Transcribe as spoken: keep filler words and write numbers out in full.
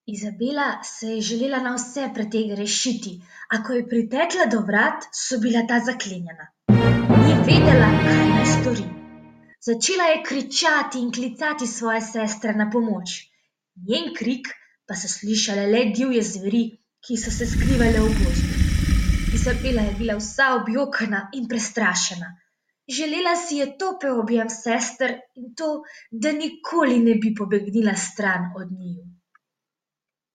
Izabela se je želela na vse pretege rešiti, a ko je pritekla do vrat, so bila ta zaklenjena. Ni vedela, kaj naj stori. Začela je kričati in klicati svoje sestre na pomoč. Njen krik pa so slišale le divje zveri, ki so se skrivale v gozdu. Izabela je bila vsa objokana in prestrašena. Želela si je topel objem sester in to, da nikoli ne bi pobegnila stran od njiju.